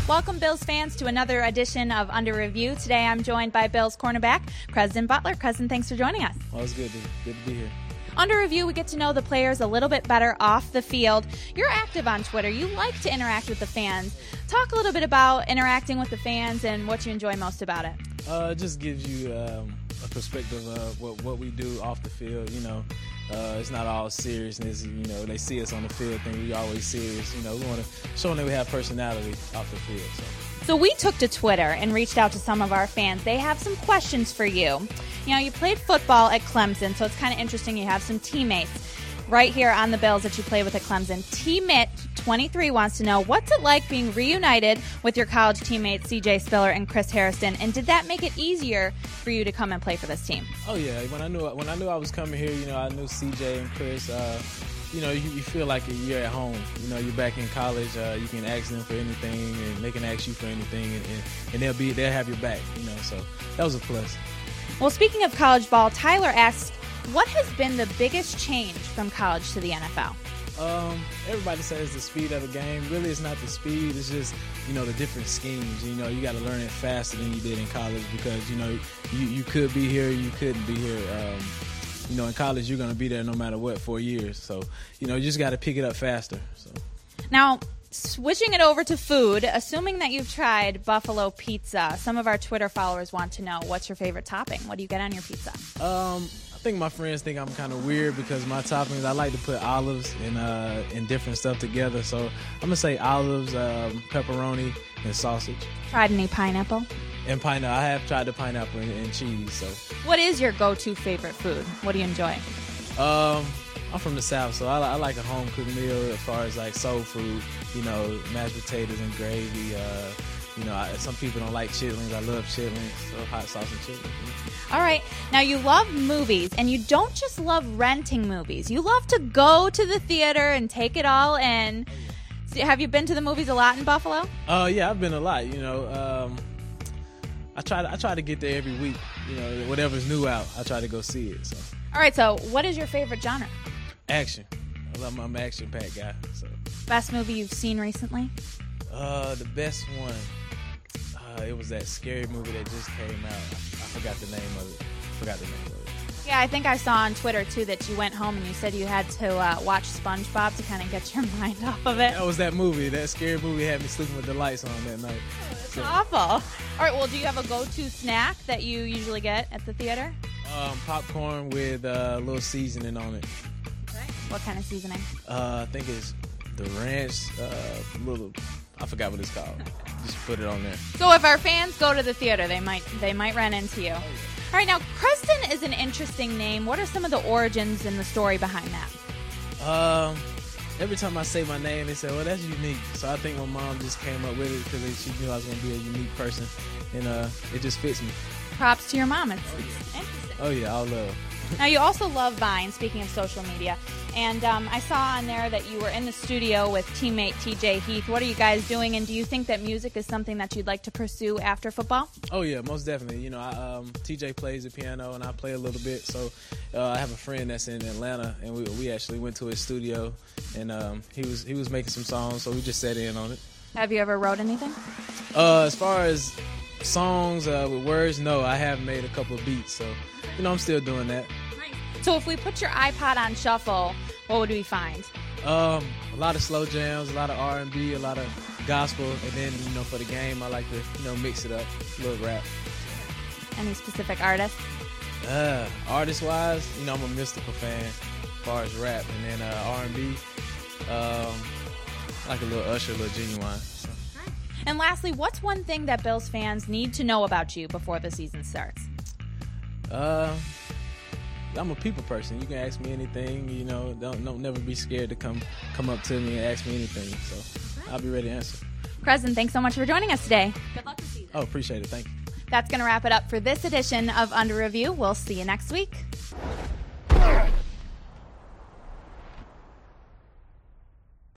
Welcome, Bills fans, to another edition of Under Review. Today I'm joined by Bills cornerback, Crezdon Butler. Crezdon, thanks for joining us. Well, it's good to be here. Under Review, we get to know the players a little bit better off the field. You're active on Twitter. You like to interact with the fans. Talk a little bit about interacting with the fans and what you enjoy most about it. It just gives you a perspective of what we do off the field. It's not all seriousness. They see us on the field, think we always serious. We want to show them that we have personality off the field. So we took to Twitter and reached out to some of our fans. They have some questions for you. You played football at Clemson, so it's kind of interesting. You have some teammates right here on the Bills that you play with at Clemson. T-Mitt 23 wants to know, what's it like being reunited with your college teammates C.J. Spiller and Chris Hairston, and did that make it easier for you to come and play for this team? Oh yeah, when I knew I was coming here, I knew C.J. and Chris. You feel like you're at home. You're back in college. You can ask them for anything, and they can ask you for anything, and they'll have your back. So that was a plus. Well, speaking of college ball, Tyler asks, what has been the biggest change from college to the NFL? Everybody says the speed of the game. Really, it's not the speed. It's just, the different schemes. You got to learn it faster than you did in college because, you could be here, you couldn't be here. In college, you're going to be there no matter what for years. So, you just got to pick it up faster. So. Now, switching it over to food, assuming that you've tried buffalo pizza, some of our Twitter followers want to know, what's your favorite topping? What do you get on your pizza? I think my friends think I'm kind of weird because my toppings, I like to put olives and different stuff together. So I'm going to say olives, pepperoni, and sausage. Tried any pineapple? And pineapple. I have tried the pineapple and cheese. So. What is your go-to favorite food? What do you enjoy? I'm from the South, so I like a home-cooked meal as far as like soul food, mashed potatoes and gravy. Some people don't like chitlins. I love chitlins, so hot sauce and chitlins. All right. Now, you love movies, and you don't just love renting movies. You love to go to the theater and take it all in. So have you been to the movies a lot in Buffalo? Yeah, I've been a lot. I try to get there every week. Whatever's new out, I try to go see it. So. All right. So, what is your favorite genre? Action. I'm an action-packed guy. So. Best movie you've seen recently? The best one. It was that scary movie that just came out. I forgot the name of it. Yeah, I think I saw on Twitter, too, that you went home and you said you had to watch SpongeBob to kind of get your mind off of it. That was that movie. That scary movie had me sleeping with the lights on that night. It's awful. All right, well, do you have a go-to snack that you usually get at the theater? Popcorn with a little seasoning on it. Okay. What kind of seasoning? I think it's the ranch, I forgot what it's called. Just put it on there. So if our fans go to the theater, they might run into you. Oh, yeah. All right, now, Crezdon is an interesting name. What are some of the origins and the story behind that? Every time I say my name, they say, well, that's unique. So I think my mom just came up with it because she knew I was going to be a unique person, and it just fits me. Props to your mom. It's interesting. Oh, yeah, all love. Now, you also love Vine, speaking of social media, and I saw on there that you were in the studio with teammate TJ Heath. What are you guys doing, and do you think that music is something that you'd like to pursue after football? Oh, yeah, most definitely. TJ plays the piano, and I play a little bit, so I have a friend that's in Atlanta, and we actually went to his studio, and he was making some songs, so we just sat in on it. Have you ever wrote anything? As far as songs with words, no, I have made a couple of beats, so I'm still doing that. Nice. So if we put your iPod on shuffle, what would we find? A lot of slow jams, a lot of R&B, a lot of gospel, and then for the game, I like to mix it up, a little rap. Any specific artists? Artist wise, I'm a Mystical fan as far as rap, and then R&B, like a little Usher, a little Genuine. So. And lastly, what's one thing that Bills fans need to know about you before the season starts? I'm a people person. You can ask me anything. Don't never be scared to come up to me and ask me anything. So I'll be ready to answer. Crezdon, thanks so much for joining us today. Good luck this season. Oh, appreciate it. Thank you. That's going to wrap it up for this edition of Under Review. We'll see you next week.